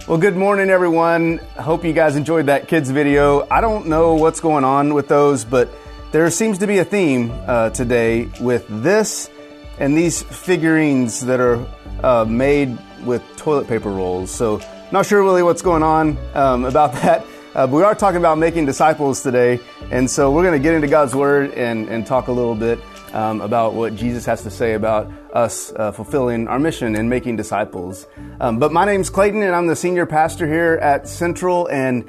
Well, good morning, everyone. I hope you guys enjoyed that kids video. I don't know what's going on with those, but there seems to be a theme today with this and these figurines that are made with toilet paper rolls. So not sure really what's going on about that. But we are talking about making disciples today. And so we're going to get into God's Word and talk a little bit about what Jesus has to say about us fulfilling our mission and making disciples. But my name's Clayton, and I'm the senior pastor here at Central. And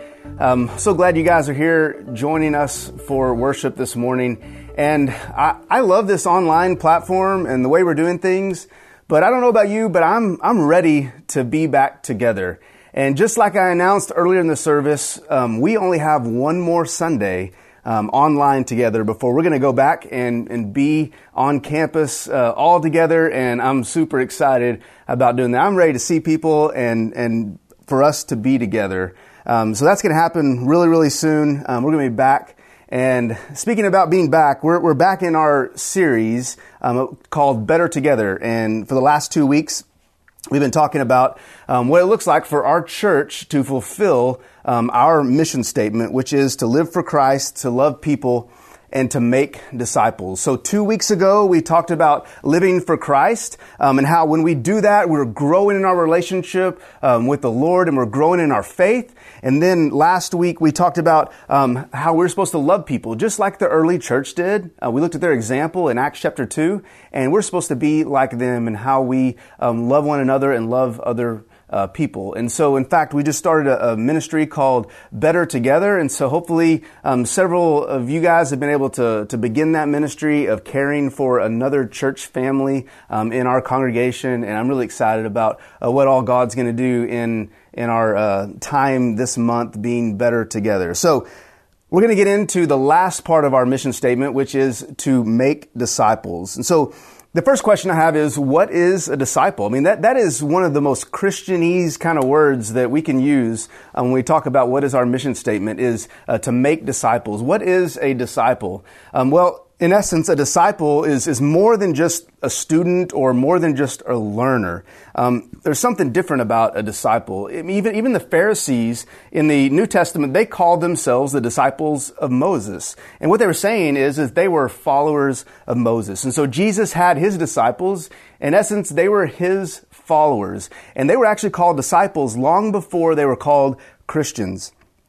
so glad you guys are here joining us for worship this morning. And I love this online platform and the way we're doing things. But I don't know about you, but I'm ready to be back together. And just like I announced earlier in the service, we only have one more Sunday online together before we're going to go back and be on campus all together. And I'm super excited about doing that. I'm ready to see people and for us to be together. So that's going to happen really, really soon. We're going to be back. And speaking about being back, we're back in our series called Better Together. And for the last 2 weeks, we've been talking about what it looks like for our church to fulfill our mission statement, which is to live for Christ, to love people, and to make disciples. So 2 weeks ago, we talked about living for Christ and how when we do that, we're growing in our relationship with the Lord and we're growing in our faith. And then last week, we talked about how we're supposed to love people, just like the early church did. We looked at their example in Acts chapter 2, and we're supposed to be like them and how we love one another and love other people. And so, in fact, we just started a ministry called Better Together. And so hopefully several of you guys have been able to begin that ministry of caring for another church family in our congregation. And I'm really excited about what all God's going to do in our time this month being better together. So we're going to get into the last part of our mission statement, which is to make disciples. And so the first question I have is, what is a disciple? I mean, that is one of the most Christianese kind of words that we can use when we talk about what is our mission statement, is to make disciples. What is a disciple? Well, in essence, a disciple is more than just a student or more than just a learner. There's something different about a disciple. Even the Pharisees in the New Testament, they called themselves the disciples of Moses. And what they were saying is they were followers of Moses. And so Jesus had his disciples. In essence, they were his followers. And they were actually called disciples long before they were called Christians.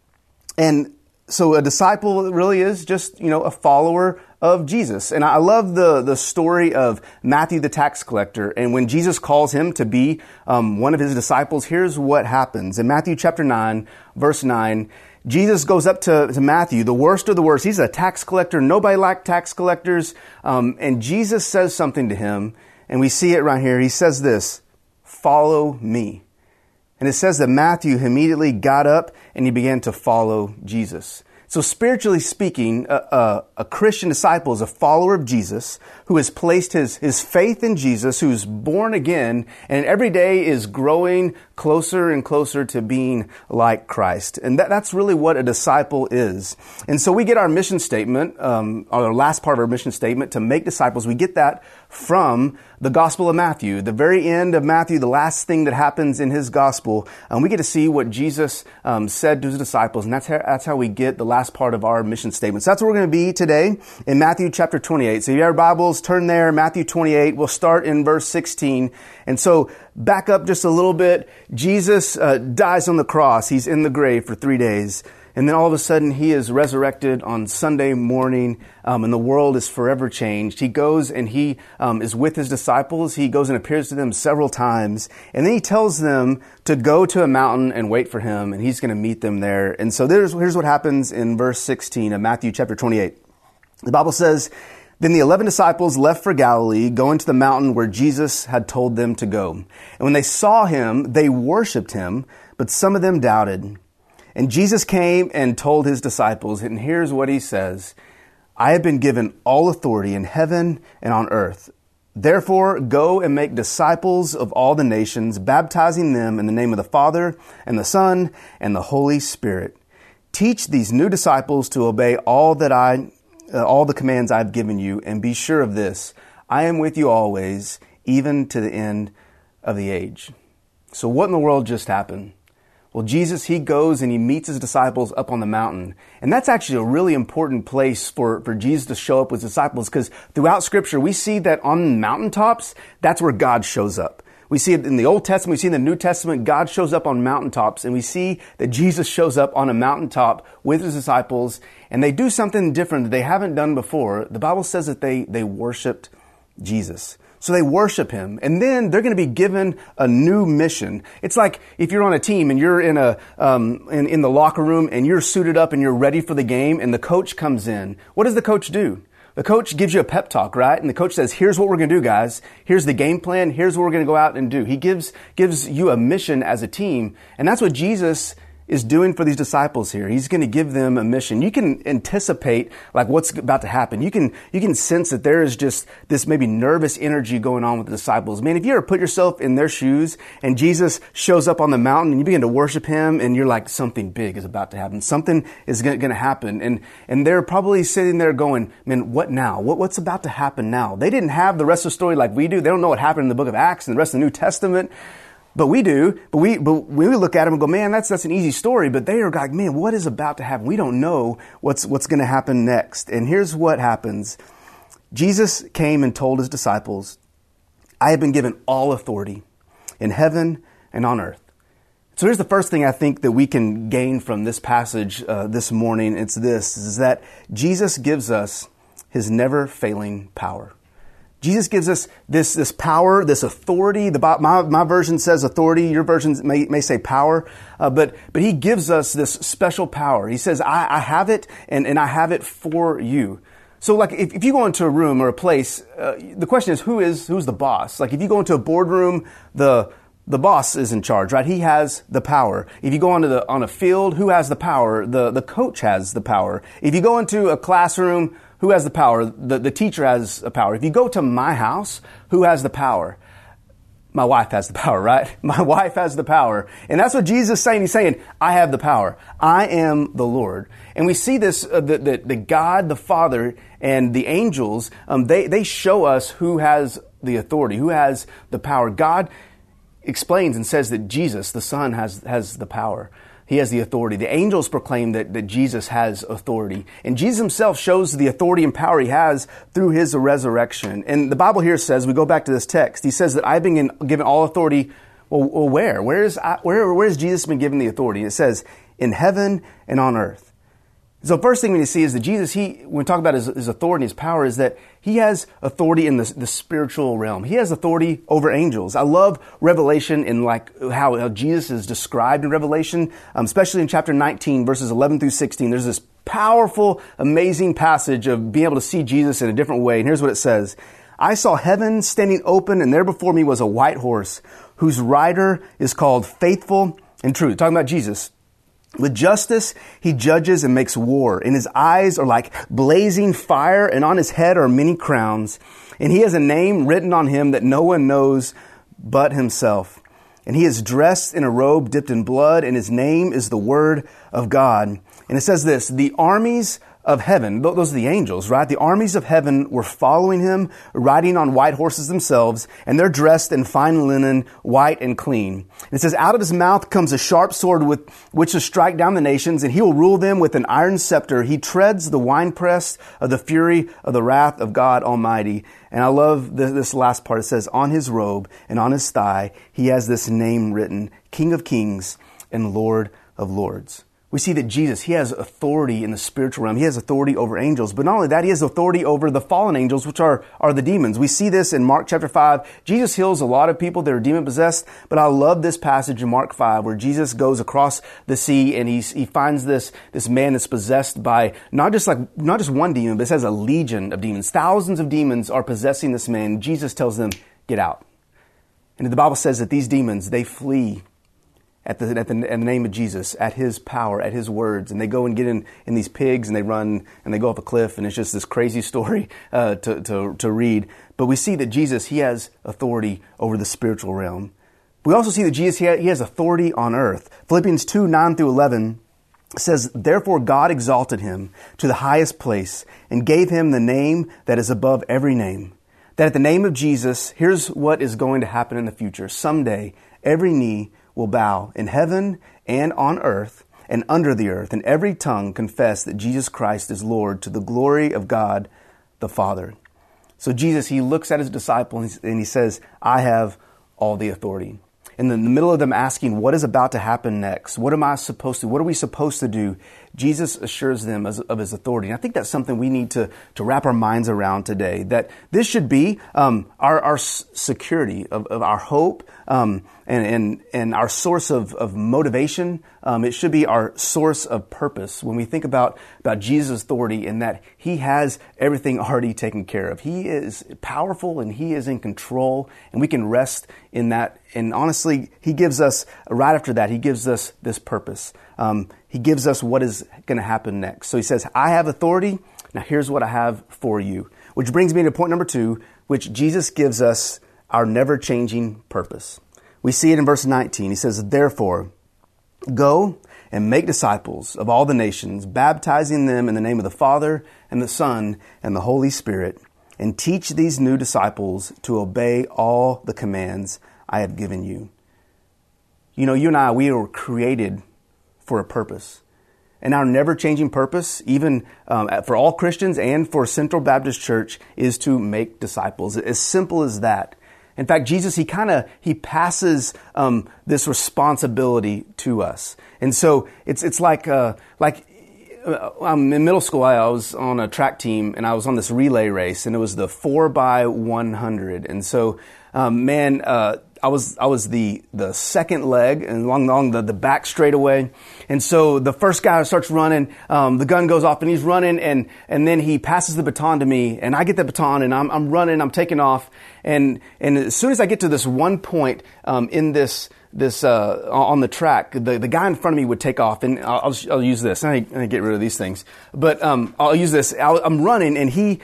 And so a disciple really is just, a follower of Jesus. And I love the story of Matthew the tax collector. And when Jesus calls him to be one of his disciples, here's what happens. In Matthew chapter 9, verse 9, Jesus goes up to Matthew, the worst of the worst. He's a tax collector. Nobody liked tax collectors. And Jesus says something to him, and we see it right here. He says this, "Follow me." And it says that Matthew immediately got up and he began to follow Jesus. So spiritually speaking, a Christian disciple is a follower of Jesus who has placed his faith in Jesus, who's born again, and every day is growing closer and closer to being like Christ. And that's really what a disciple is. And so we get our mission statement, our last part of our mission statement, to make disciples. We get that from the Gospel of Matthew, the very end of Matthew, the last thing that happens in his gospel. We get to see what Jesus said to his disciples, and that's how we get the last part of our mission statement. So that's where we're going to be today in Matthew chapter 28. So if you have your Bibles, turn there, Matthew 28. We'll start in verse 16. And so back up just a little bit. Jesus dies on the cross. He's in the grave for 3 days. And then all of a sudden, he is resurrected on Sunday morning, and the world is forever changed. He goes and he is with his disciples. He goes and appears to them several times. And then he tells them to go to a mountain and wait for him, and he's going to meet them there. And so here's what happens in verse 16 of Matthew chapter 28. The Bible says, "Then the 11 disciples left for Galilee, going to the mountain where Jesus had told them to go. And when they saw him, they worshipped him, but some of them doubted. And Jesus came and told his disciples," and here's what he says, "I have been given all authority in heaven and on earth. Therefore, go and make disciples of all the nations, baptizing them in the name of the Father and the Son and the Holy Spirit. Teach these new disciples to obey all the commands I've given you, and be sure of this, I am with you always, even to the end of the age." So what in the world just happened? Well, Jesus, he goes and he meets his disciples up on the mountain. And that's actually a really important place for Jesus to show up with his disciples, because throughout Scripture, we see that on mountaintops, that's where God shows up. We see it in the Old Testament, we see in the New Testament, God shows up on mountaintops, and we see that Jesus shows up on a mountaintop with his disciples, and they do something different that they haven't done before. The Bible says that they worshiped Jesus. So they worship him, and then they're going to be given a new mission. It's like if you're on a team and you're in in the locker room and you're suited up and you're ready for the game, and the coach comes in. What does the coach do? The coach gives you a pep talk, right? And the coach says, here's what we're going to do, guys. Here's the game plan. Here's what we're going to go out and do. He gives you a mission as a team. And that's what Jesus is doing for these disciples here. He's going to give them a mission. You can anticipate like what's about to happen. You can sense that there is just this maybe nervous energy going on with the disciples. Man, if you ever put yourself in their shoes and Jesus shows up on the mountain and you begin to worship him and you're like, something big is about to happen. Something is going to happen. And they're probably sitting there going, man, what now? What's about to happen now? They didn't have the rest of the story like we do. They don't know what happened in the book of Acts and the rest of the New Testament. But we do. But when we look at them and go, man, that's an easy story. But they are like, man, what is about to happen? We don't know what's going to happen next. And here's what happens. Jesus came and told his disciples, I have been given all authority in heaven and on earth. So here's the first thing I think that we can gain from this passage this morning. It's this, is that Jesus gives us his never failing power. Jesus gives us this power, this authority. My version says authority. Your version may say power. But he gives us this special power. He says, I have it and I have it for you. So like if you go into a room or a place, the question is, who's the boss? Like if you go into a boardroom, the boss is in charge, right? He has the power. If you go on a field, who has the power? The coach has the power. If you go into a classroom, who has the power? The teacher has the power. If you go to my house, who has the power? My wife has the power, right? My wife has the power. And that's what Jesus is saying. He's saying, I have the power. I am the Lord. And we see this, the God, the Father, and the angels, they show us who has the authority, who has the power. God explains and says that Jesus, the Son, has the power. He has the authority. The angels proclaim that Jesus has authority. And Jesus himself shows the authority and power he has through his resurrection. And the Bible here says, we go back to this text, he says that I've been given all authority. Well, where? Where has Jesus been given the authority? It says, in heaven and on earth. So first thing we see is that Jesus, when we talk about his authority and his power, is that he has authority in the spiritual realm. He has authority over angels. I love Revelation and like how Jesus is described in Revelation, especially in chapter 19, verses 11 through 16. There's this powerful, amazing passage of being able to see Jesus in a different way. And here's what it says. I saw heaven standing open, and there before me was a white horse, whose rider is called Faithful and True. Talking about Jesus. With justice, he judges and makes war, and his eyes are like blazing fire, and on his head are many crowns. And he has a name written on him that no one knows but himself. And he is dressed in a robe dipped in blood, and his name is the Word of God. And it says this, the armies of heaven, those are the angels, right? The armies of heaven were following him, riding on white horses themselves, and they're dressed in fine linen, white and clean. And it says, out of his mouth comes a sharp sword with which to strike down the nations, and he will rule them with an iron scepter. He treads the winepress of the fury of the wrath of God Almighty. And I love this last part. It says, on his robe and on his thigh, he has this name written, King of Kings and Lord of Lords. We see that Jesus, he has authority in the spiritual realm. He has authority over angels. But not only that, he has authority over the fallen angels, which are the demons. We see this in Mark chapter 5. Jesus heals a lot of people that are demon-possessed. But I love this passage in Mark 5 where Jesus goes across the sea and he finds this man that's possessed by not just one demon, but it says a legion of demons. Thousands of demons are possessing this man. Jesus tells them, get out. And the Bible says that these demons, they flee at the name of Jesus, at his power, at his words. And they go and get in these pigs and they run and they go off a cliff. And it's just this crazy story to read. But we see that Jesus, he has authority over the spiritual realm. We also see that Jesus, he has authority on earth. Philippians 2, 9 through 11 says, therefore God exalted him to the highest place and gave him the name that is above every name. That at the name of Jesus, here's what is going to happen in the future. Someday, every knee will bow in heaven and on earth and under the earth, and every tongue confess that Jesus Christ is Lord, to the glory of God the Father. So Jesus, he looks at his disciples and he says, I have all the authority. And in the middle of them asking, what is about to happen next? What are we supposed to do? Jesus assures them of his authority. And I think that's something we need to wrap our minds around today, that this should be our security of our hope and our source of motivation. It should be our source of purpose when we think about Jesus' authority, and that he has everything already taken care of. He is powerful and he is in control, and we can rest in that. And honestly, he gives us, right after that, he gives us this purpose. He gives us what is going to happen next. So he says, I have authority. Now here's what I have for you. Which brings me to point number 2, which Jesus gives us our never-changing purpose. We see it in verse 19. He says, therefore, go and make disciples of all the nations, baptizing them in the name of the Father and the Son and the Holy Spirit, and teach these new disciples to obey all the commands I have given you. You know, you and I, we were created for a purpose. And our never-changing purpose, even for all Christians and for Central Baptist Church, is to make disciples. As simple as that. In fact, Jesus, he passes this responsibility to us. And so it's like in middle school, I was on a track team, and I was on this relay race, and it was the 4x100. And so, I was the second leg and along the back straightaway. And so the first guy starts running, the gun goes off and he's running, and then he passes the baton to me, and I get the baton and I'm running, I'm taking off. And as soon as I get to this one point, in this on the track, the guy in front of me would take off, and I'll use this. I get rid of these things, but I'll use this. I'm running, and he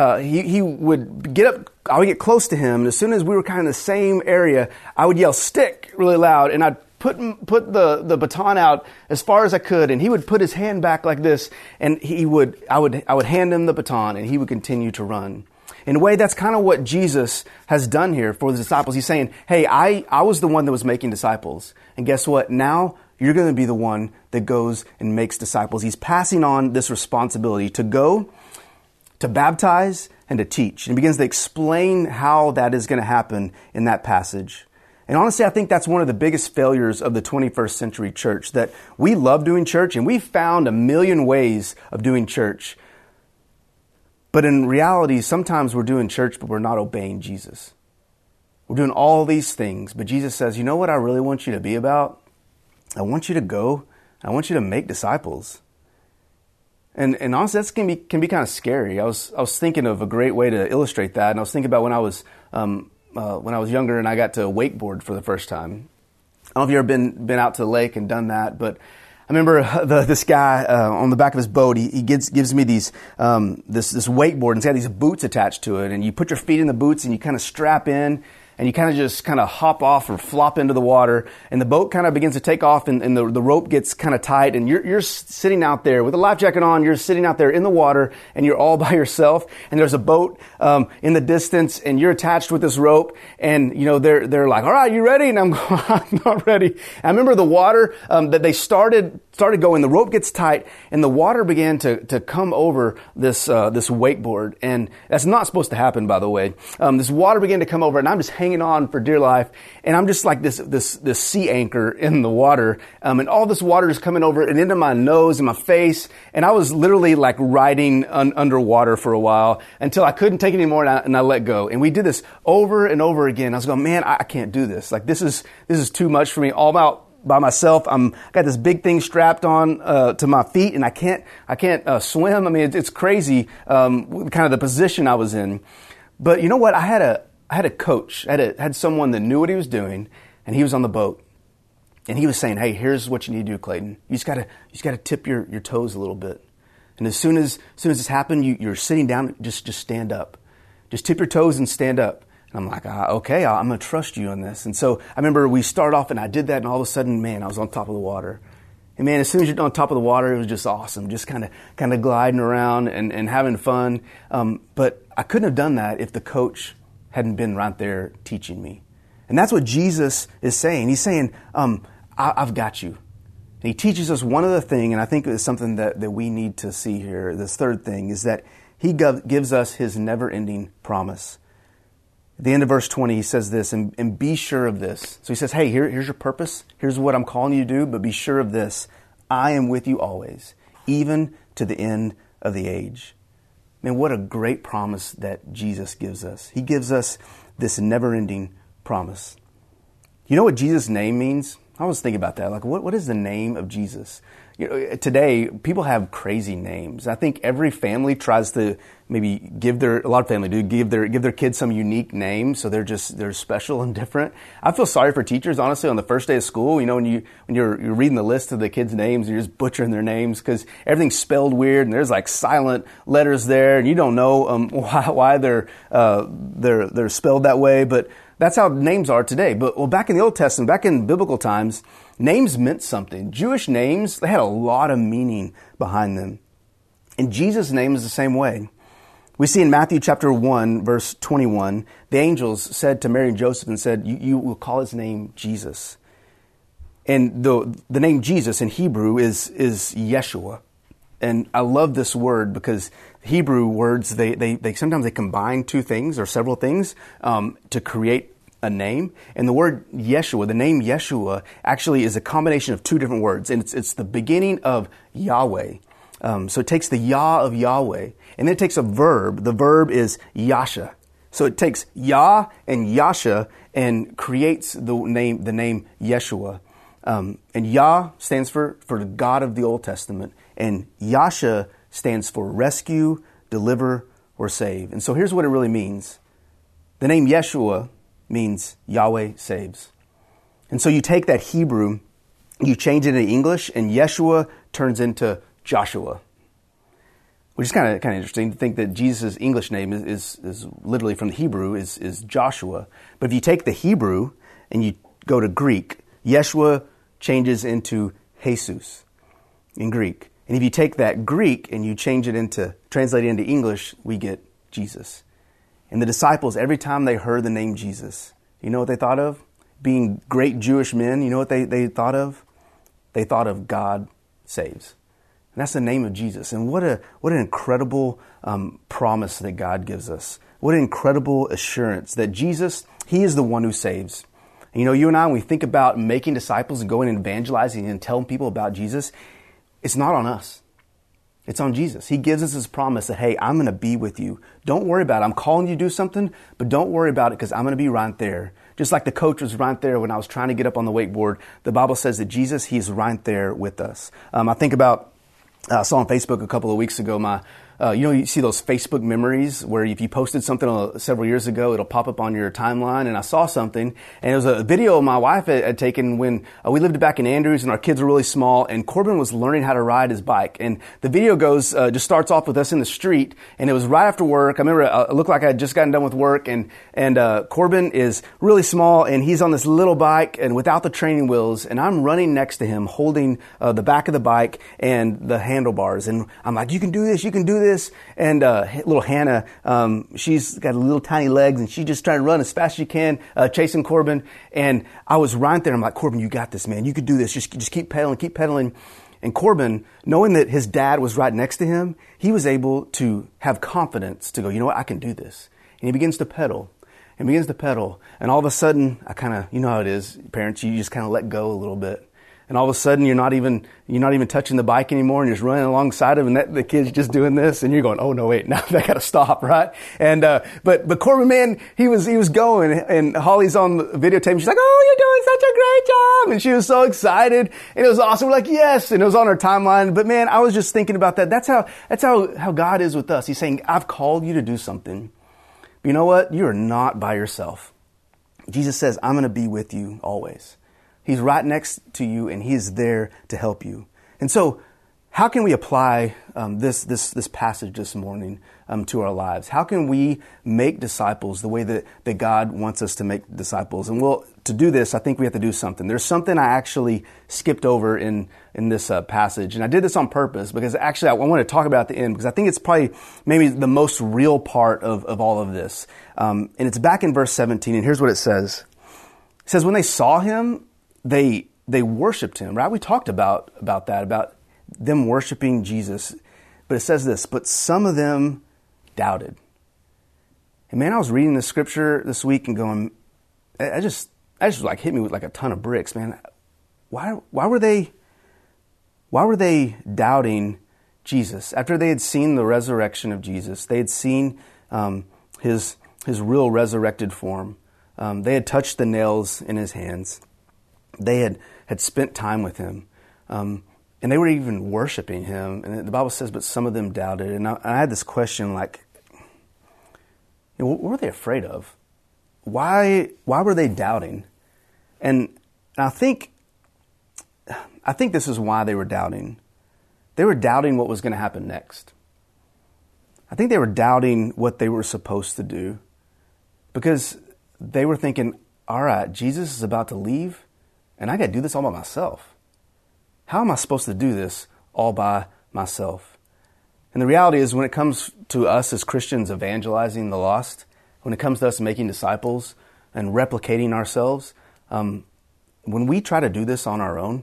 would get up. I would get close to him, and as soon as we were kind of in the same area, I would yell "stick" really loud, and I'd put the baton out as far as I could, and he would put his hand back like this, and I would hand him the baton, and he would continue to run. In a way, that's kind of what Jesus has done here for the disciples. He's saying, hey, I was the one that was making disciples. And guess what? Now you're going to be the one that goes and makes disciples. He's passing on this responsibility to go, to baptize, and to teach. And he begins to explain how that is going to happen in that passage. And honestly, I think that's one of the biggest failures of the 21st century church, that we love doing church, and we've found a million ways of doing church. But in reality, sometimes we're doing church, but we're not obeying Jesus. We're doing all these things, but Jesus says, you know what I really want you to be about? I want you to go. I want you to make disciples. And honestly, that can be kind of scary. I was thinking of a great way to illustrate that, and I was thinking about when I was younger and I got to wakeboard for the first time. I don't know if you've ever been out to the lake and done that, but I remember this guy on the back of his boat. He gives me these this wakeboard, and it's got these boots attached to it. And you put your feet in the boots, and you kind of strap in, and you kind of hop off or flop into the water. And the boat kind of begins to take off, and the rope gets kind of tight. And you're sitting out there with a life jacket on. You're sitting out there in the water, and you're all by yourself. And there's a boat in the distance, and you're attached with this rope. And they're like, "All right, you ready?" And I'm going, "I'm not ready." And I remember the water that they started going. The rope gets tight, and the water began to come over this wakeboard. And that's not supposed to happen, by the way. This water began to come over, and I'm just hanging on for dear life, and I'm just like this sea anchor in the water, and all this water is coming over and into my nose and my face, and I was literally like riding underwater for a while until I couldn't take it anymore, and I let go. And we did this over and over again. I was going, man, I can't do this. Like this is too much for me. All about by myself. I got this big thing strapped on to my feet, and I can't swim. I mean, it's crazy, kind of the position I was in. But you know what? I had a coach. I had someone that knew what he was doing, and he was on the boat, and he was saying, "Hey, here's what you need to do, Clayton. You just gotta tip your toes a little bit, and as soon as this happened, you're sitting down. Just stand up. Just tip your toes and stand up." And I'm like, okay, I'm going to trust you on this. And so I remember we started off, and I did that, and all of a sudden, man, I was on top of the water. And man, as soon as you're on top of the water, it was just awesome, just kind of gliding around and having fun. But I couldn't have done that if the coach hadn't been right there teaching me. And that's what Jesus is saying. He's saying, I've got you. And he teaches us one other thing, and I think it's something that we need to see here. This third thing is that he gives us his never-ending promise. At the end of verse 20, he says this, and be sure of this. So he says, hey, here's your purpose. Here's what I'm calling you to do, but be sure of this. I am with you always, even to the end of the age. Man, what a great promise that Jesus gives us. He gives us this never-ending promise. You know what Jesus' name means? I was thinking about that. Like, what is the name of Jesus? You know, today, people have crazy names. I think every family tries to maybe a lot of families do give their kids some unique name, so they're special and different. I feel sorry for teachers, honestly, on the first day of school. You know, when you're reading the list of the kids' names, and you're just butchering their names because everything's spelled weird, and there's like silent letters there, and you don't know why they're spelled that way, but that's how names are today. But back in the Old Testament, back in biblical times, names meant something. Jewish names, they had a lot of meaning behind them. And Jesus' name is the same way. We see in Matthew chapter 1, verse 21, the angels said to Mary and Joseph and said, you will call his name Jesus. And the name Jesus in Hebrew is Yeshua. And I love this word because Hebrew words, they sometimes they combine two things or several things to create a name. And the word Yeshua, the name Yeshua, actually is a combination of two different words. And it's the beginning of Yahweh. So it takes the Yah of Yahweh, and then it takes a verb. The verb is Yasha. So it takes Yah and Yasha and creates the name Yeshua. And Yah stands for the God of the Old Testament, and Yasha stands for rescue, deliver, or save. And so here's what it really means. The name Yeshua means Yahweh saves. And so you take that Hebrew, you change it into English, and Yeshua turns into Joshua, which is kind of interesting to think that Jesus' English name is literally from the Hebrew is Joshua. But if you take the Hebrew and you go to Greek, Yeshua changes into Jesus in Greek. And if you take that Greek and you translate it into English, we get Jesus. And the disciples, every time they heard the name Jesus, you know what they thought of? Being great Jewish men, you know what they thought of? They thought of God saves. And that's the name of Jesus. And what an incredible promise that God gives us. What an incredible assurance that Jesus, he is the one who saves. And you know, you and I, when we think about making disciples and going and evangelizing and telling people about Jesus, it's not on us. It's on Jesus. He gives us his promise that, hey, I'm going to be with you. Don't worry about it. I'm calling you to do something, but don't worry about it because I'm going to be right there. Just like the coach was right there when I was trying to get up on the wakeboard, the Bible says that Jesus, he's right there with us. I think about, I saw on Facebook a couple of weeks ago, you see those Facebook memories where if you posted something several years ago, it'll pop up on your timeline. And I saw something, and it was a video my wife had taken when we lived back in Andrews and our kids were really small, and Corbin was learning how to ride his bike. And the video just starts off with us in the street, and it was right after work. I remember it looked like I had just gotten done with work, and Corbin is really small, and he's on this little bike and without the training wheels, and I'm running next to him holding the back of the bike and the handlebars. And I'm like, you can do this, you can do this. And little Hannah, she's got little tiny legs, and she's just trying to run as fast as she can, chasing Corbin. And I was right there. I'm like, Corbin, you got this, man. You could do this. Just keep pedaling, keep pedaling. And Corbin, knowing that his dad was right next to him, he was able to have confidence to go, you know what, I can do this. And he begins to pedal. And all of a sudden, I kind of, you know how it is, parents, you just kind of let go a little bit. And all of a sudden, you're not even touching the bike anymore, and you're just running alongside of him, and the kid's just doing this, and you're going, oh no, wait, now I got to stop, right? And but Corbin, man, he was going, and Holly's on the videotape. She's like, oh, you're doing such a great job, and she was so excited, and it was awesome. We're like, yes, and it was on our timeline. But man, I was just thinking about that. That's how God is with us. He's saying, I've called you to do something. But you know what? You are not by yourself. Jesus says, I'm going to be with you always. He's right next to you, and he is there to help you. And so, how can we apply this passage this morning to our lives? How can we make disciples the way that God wants us to make disciples? And well, to do this, I think we have to do something. There's something I actually skipped over in this passage, and I did this on purpose because actually I want to talk about at the end because I think it's probably maybe the most real part of all of this. And it's back in verse 17, and here's what it says. It says when they saw him, they worshiped him, right? We talked about that, about them worshiping Jesus. But it says this, but some of them doubted. And man, I was reading the scripture this week and going, I just like hit me with like a ton of bricks, man. Why were they doubting Jesus? After they had seen the resurrection of Jesus, they had seen his real resurrected form. They had touched the nails in his hands. They had spent time with him. And they were even worshiping him. And the Bible says, but some of them doubted. And I had this question like, what were they afraid of? Why were they doubting? And I think this is why they were doubting. They were doubting what was going to happen next. I think they were doubting what they were supposed to do, because they were thinking, all right, Jesus is about to leave and I got to do this all by myself. How am I supposed to do this all by myself? And the reality is, when it comes to us as Christians evangelizing the lost, when it comes to us making disciples and replicating ourselves, when we try to do this on our own,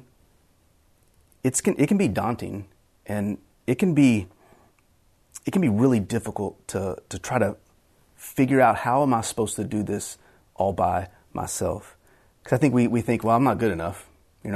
it can be daunting, and it can be really difficult to try to figure out, how am I supposed to do this all by myself? Because I think we think, well, I'm not good enough.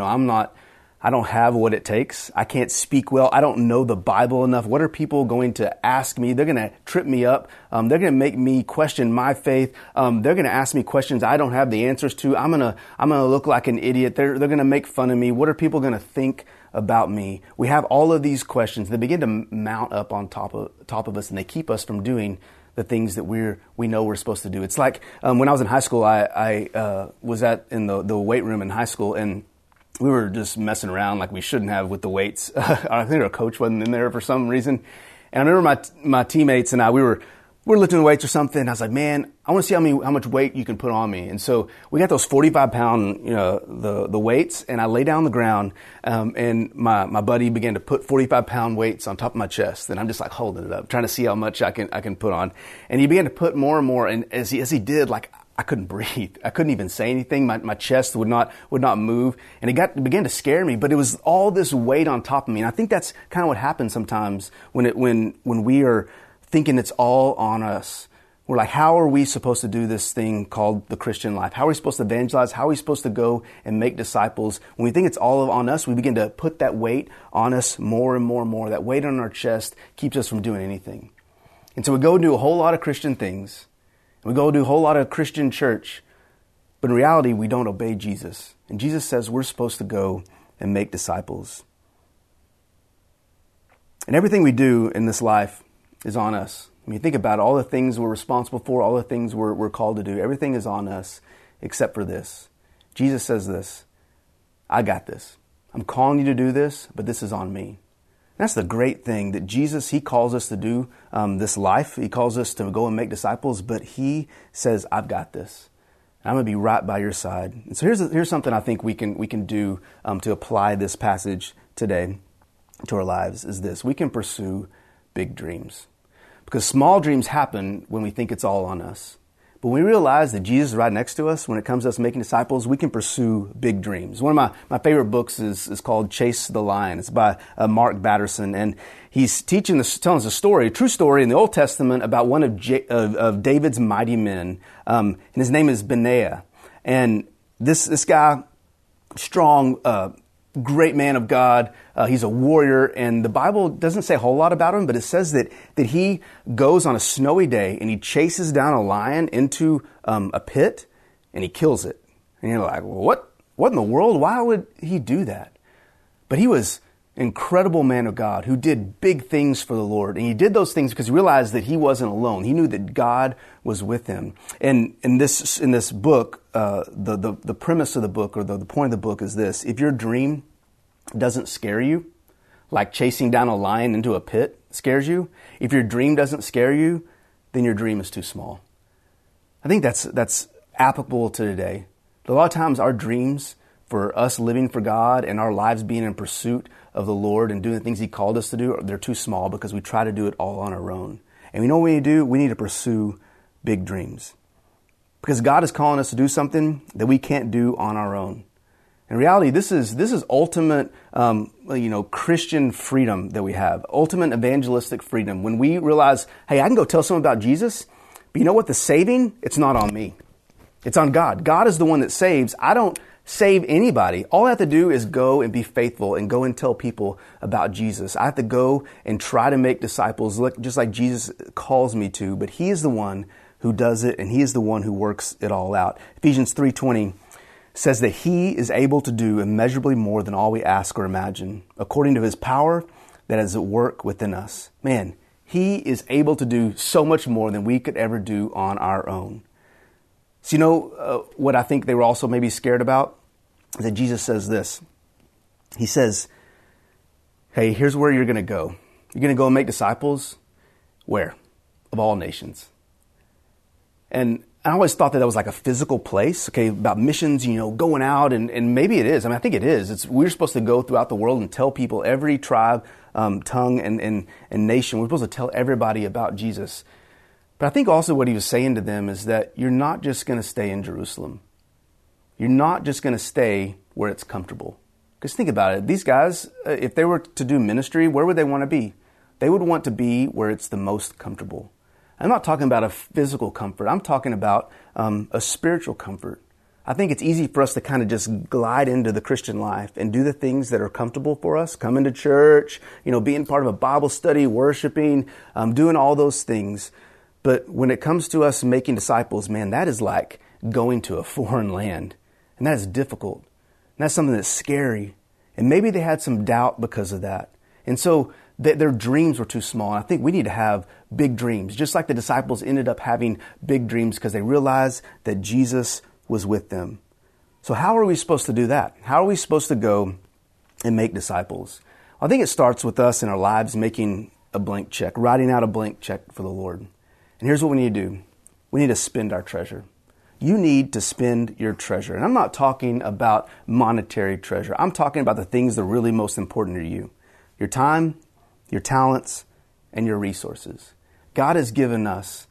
I don't have what it takes. I can't speak well. I don't know the Bible enough. What are people going to ask me? They're going to trip me up. They're going to make me question my faith. They're going to ask me questions I don't have the answers to. I'm going to look like an idiot. They're going to make fun of me. What are people going to think about me? We have all of these questions. They begin to mount up on top of us, and they keep us from doing the things that we know we're supposed to do. It's like when I was in high school, I was in the weight room in high school, and we were just messing around like we shouldn't have with the weights. I think our coach wasn't in there for some reason. And I remember my teammates and I, we were lifting the weights or something. I was like, man, I want to see how much weight you can put on me. And so we got those 45-pound, the weights, and I lay down on the ground, and my buddy began to put 45-pound weights on top of my chest. And I'm just like holding it up, trying to see how much I can put on. And he began to put more and more. And as he did, like, I couldn't breathe. I couldn't even say anything. My chest would not move. And it began to scare me, but it was all this weight on top of me. And I think that's kind of what happens sometimes when we are thinking it's all on us. We're like, how are we supposed to do this thing called the Christian life? How are we supposed to evangelize? How are we supposed to go and make disciples? When we think it's all on us, we begin to put that weight on us more and more and more. That weight on our chest keeps us from doing anything. And so we go do a whole lot of Christian things. We go do a whole lot of Christian church, but in reality, we don't obey Jesus. And Jesus says we're supposed to go and make disciples. And everything we do in this life is on us. I mean, think about it, all the things we're responsible for, all the things we're called to do. Everything is on us except for this. Jesus says this, I got this. I'm calling you to do this, but this is on me. That's the great thing, that Jesus, He calls us to do this life. He calls us to go and make disciples, but He says, I've got this. I'm going to be right by your side. And so here's something I think we can do to apply this passage today to our lives, is this. We can pursue big dreams. Because small dreams happen when we think it's all on us. But when we realize that Jesus is right next to us, when it comes to us making disciples, we can pursue big dreams. One of my favorite books is called Chase the Lion. It's by Mark Batterson. And he's telling us a story, a true story in the Old Testament about one of David's mighty men. And his name is Benaiah. And this guy, strong, great man of God. He's a warrior, and the Bible doesn't say a whole lot about him, but it says that he goes on a snowy day and he chases down a lion into a pit and he kills it. And you're like, well, what in the world? Why would he do that? But he was an incredible man of God who did big things for the Lord. And he did those things because he realized that he wasn't alone. He knew that God was with him. And in this book, the premise of the book, or the point of the book, is this: if your dream doesn't scare you, like chasing down a lion into a pit scares you, if your dream doesn't scare you, then your dream is too small. I think that's applicable to today. A lot of times our dreams for us living for God and our lives being in pursuit of the Lord and doing the things He called us to do, they're too small because we try to do it all on our own. And we know what we need to do? We need to pursue big dreams. because God is calling us to do something that we can't do on our own. In reality, this is ultimate, Christian freedom that we have, ultimate evangelistic freedom. When we realize, hey, I can go tell someone about Jesus, but you know what? The saving, it's not on me. It's on God. God is the one that saves. I don't save anybody. All I have to do is go and be faithful and go and tell people about Jesus. I have to go and try to make disciples, just like Jesus calls me to, but He is the one who does it, and He is the one who works it all out. Ephesians 3:20 says that He is able to do immeasurably more than all we ask or imagine, according to His power that is at work within us. Man, He is able to do so much more than we could ever do on our own. So what I think they were also maybe scared about is that Jesus says this. He says, hey, here's where you're going to go. You're going to go and make disciples. Where? Of all nations. And I always thought that was like a physical place, okay, about missions, going out, and maybe it is. I mean, I think it is. We're supposed to go throughout the world and tell people, every tribe, tongue, and nation. We're supposed to tell everybody about Jesus. But I think also what He was saying to them is that you're not just going to stay in Jerusalem. You're not just going to stay where it's comfortable. Because think about it. These guys, if they were to do ministry, where would they want to be? They would want to be where it's the most comfortable. I'm not talking about a physical comfort. I'm talking about a spiritual comfort. I think it's easy for us to kind of just glide into the Christian life and do the things that are comfortable for us. Coming to church, being part of a Bible study, worshiping, doing all those things. But when it comes to us making disciples, man, that is like going to a foreign land. And that is difficult. And that's something that's scary. And maybe they had some doubt because of that. And so their dreams were too small. And I think we need to have big dreams, just like the disciples ended up having big dreams because they realized that Jesus was with them. So how are we supposed to do that? How are we supposed to go and make disciples? I think it starts with us in our lives making a blank check, writing out a blank check for the Lord. And here's what we need to do. We need to spend our treasure. You need to spend your treasure. And I'm not talking about monetary treasure. I'm talking about the things that are really most important to you. Your time, your talents, and your resources. God has given us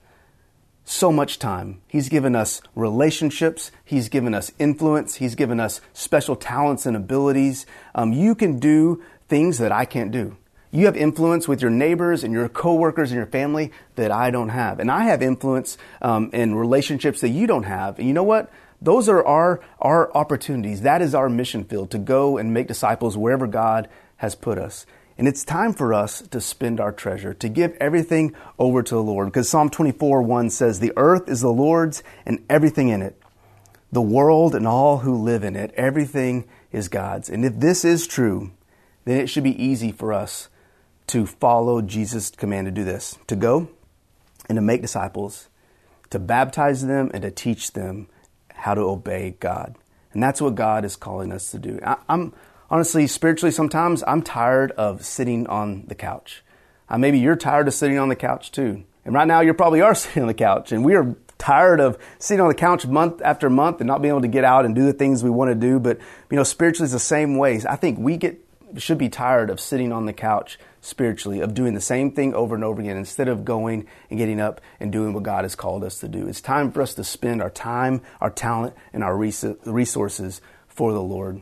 so much time. He's given us relationships. He's given us influence. He's given us special talents and abilities. You can do things that I can't do. You have influence with your neighbors and your coworkers and your family that I don't have. And I have influence in relationships that you don't have. And you know what? Those are our opportunities. That is our mission field, to go and make disciples wherever God has put us. And it's time for us to spend our treasure, to give everything over to the Lord. Because Psalm 24:1 says, the earth is the Lord's and everything in it. The world and all who live in it, everything is God's. And if this is true, then it should be easy for us to follow Jesus' command to do this, to go and to make disciples, to baptize them and to teach them how to obey God. And that's what God is calling us to do. I'm honestly, spiritually, sometimes I'm tired of sitting on the couch. Maybe you're tired of sitting on the couch too. And right now you probably are sitting on the couch, and we are tired of sitting on the couch month after month and not being able to get out and do the things we want to do. But, spiritually it's the same ways. I think we should be tired of sitting on the couch spiritually, of doing the same thing over and over again instead of going and getting up and doing what God has called us to do. It's time for us to spend our time, our talent, and our resources for the Lord.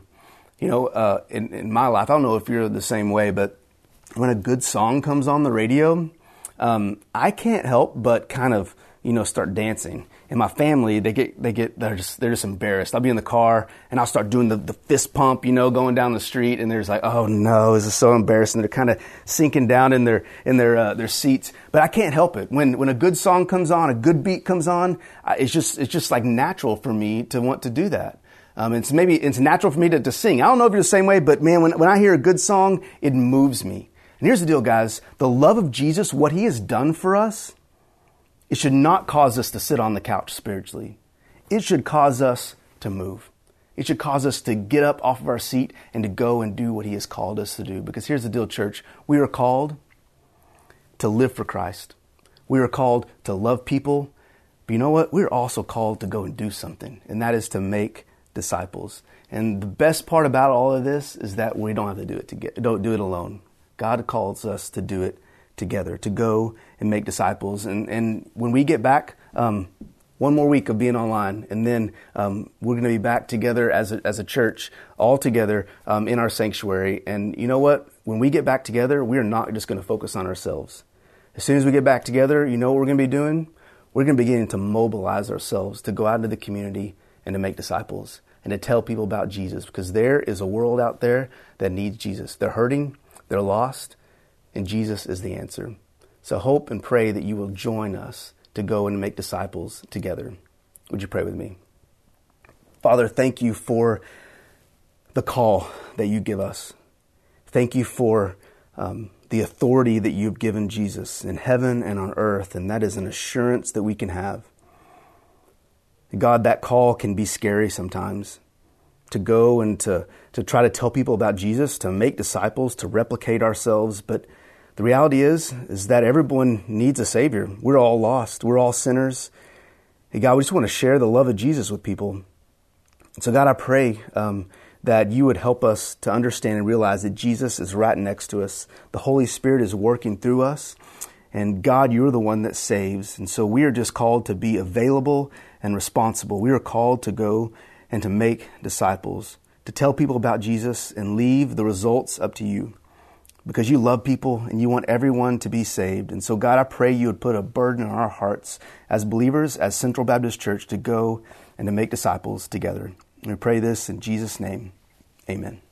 In my life, I don't know if you're the same way, but when a good song comes on the radio, I can't help but kind of, start dancing. And my family, they're just embarrassed. I'll be in the car and I'll start doing the fist pump, going down the street, and they're just like, oh no, this is so embarrassing. They're kind of sinking down in their seats. But I can't help it. When a good song comes on, a good beat comes on, it's just like natural for me to want to do that. It's natural for me to sing. I don't know if you're the same way, but man, when I hear a good song, it moves me. And here's the deal, guys. The love of Jesus, what He has done for us, it should not cause us to sit on the couch spiritually. It should cause us to move. It should cause us to get up off of our seat and to go and do what He has called us to do. Because here's the deal, church. We are called to live for Christ. We are called to love people. But you know what? We're also called to go and do something. And that is to make disciples. And the best part about all of this is that we don't have to do it together. Don't do it alone. God calls us to do it together, to go and make disciples. And when we get back, one more week of being online, and then we're going to be back together as a church, all together in our sanctuary. And you know what? When we get back together, we are not just going to focus on ourselves. As soon as we get back together, you know what we're going to be doing? We're going to begin to mobilize ourselves to go out into the community and to make disciples and to tell people about Jesus, because there is a world out there that needs Jesus. They're hurting, they're lost, and Jesus is the answer. So hope and pray that you will join us to go and make disciples together. Would you pray with me? Father, thank you for the call that you give us. Thank you for the authority that you've given Jesus in heaven and on earth, and that is an assurance that we can have. God, that call can be scary sometimes, to go and to try to tell people about Jesus, to make disciples, to replicate ourselves, but the reality is that everyone needs a Savior. We're all lost. We're all sinners. Hey, God, we just want to share the love of Jesus with people. So, God, I pray that you would help us to understand and realize that Jesus is right next to us. The Holy Spirit is working through us. And, God, you're the one that saves. And so we are just called to be available and responsible. We are called to go and to make disciples, to tell people about Jesus and leave the results up to you. Because you love people and you want everyone to be saved. And so, God, I pray you would put a burden on our hearts as believers, as Central Baptist Church, to go and to make disciples together. And we pray this in Jesus' name. Amen.